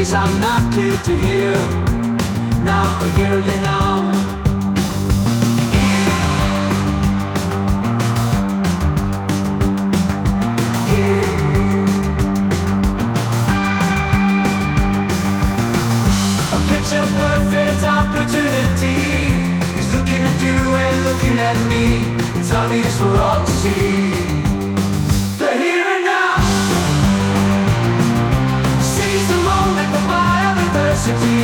days I'm not clear to hear. Now here now. A picture perfect opportunity is looking at you and looking at me. It's obvious for all to see. The here and now. Seize the moment, the biodiversity.